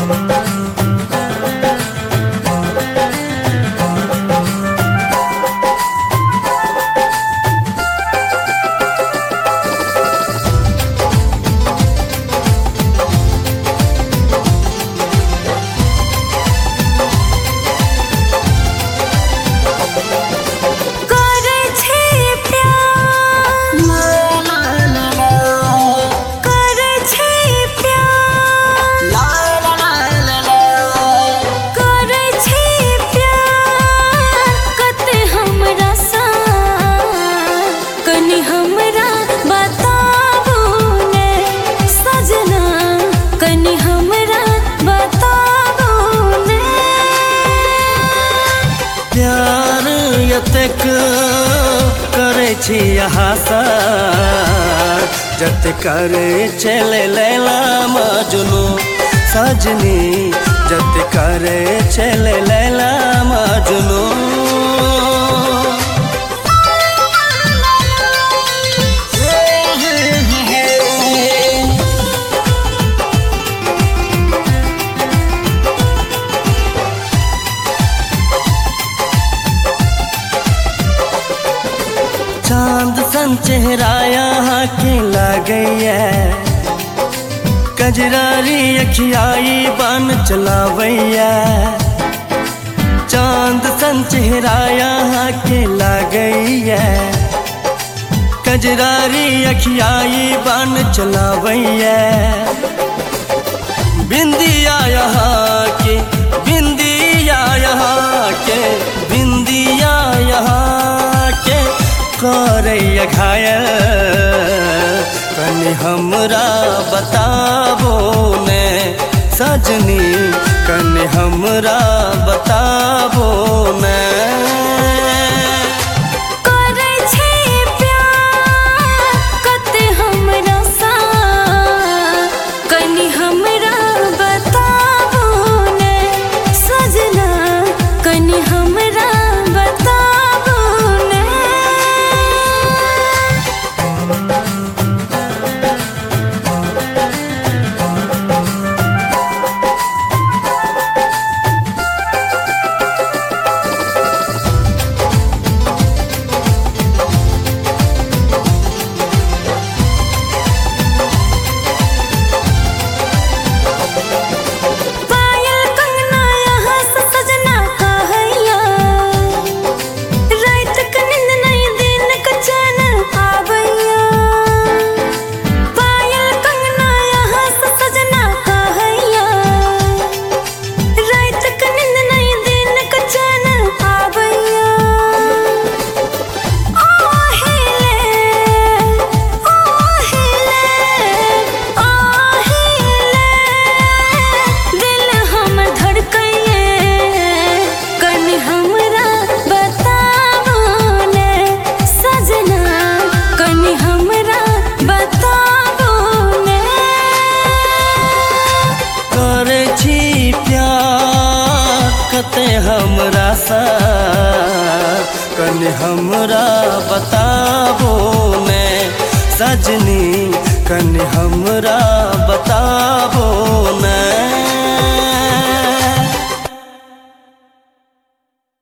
जतेक करे छी आशा जते करे चले लैला मजनू सजनी जते करे चले लैला मजनू चांद सन चेहरा यहाँ के लागैया कजरारी अखियाई बन चलावैया चांद सन चेहरा यहाँ के लागैया कजरारी अखियाई बन चलावैया बिंदिया यहाँ के बिंदिया यहाँ के बिंदिया यहाँ के करैया घायल कनी हमरा बताबो ने सजनी कनी हमरा बताबो ने कते हमरा सा कने हमरा बताबो ने सजनी कने हमरा बताबो ने।